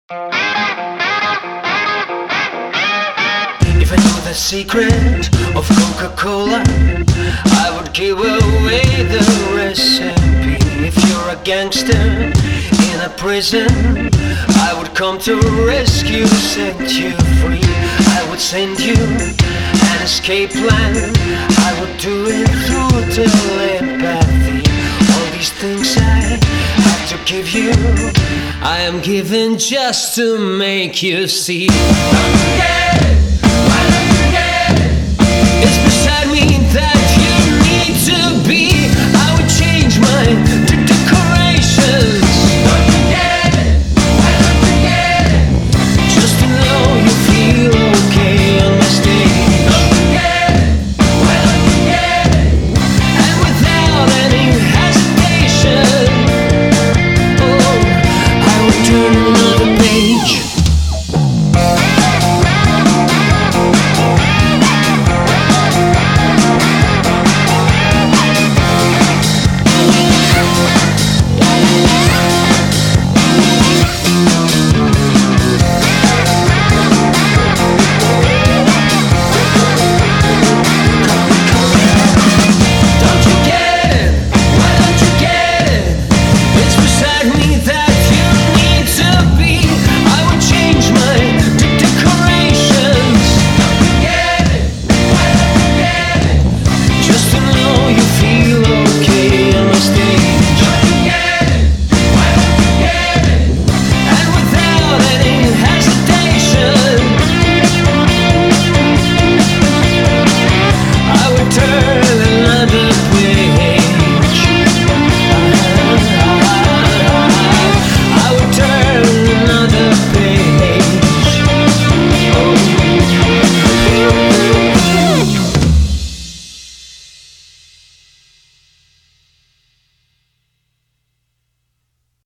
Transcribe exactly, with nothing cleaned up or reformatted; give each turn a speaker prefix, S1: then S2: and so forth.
S1: If I knew the secret of Coca-Cola, I would give away the recipe. If you're a gangster in a prison, I would come to rescue, set you free. I would send you an escape plan. I would do it through telepathy. All these things I have to give you, I am given just to make you see. Yeah.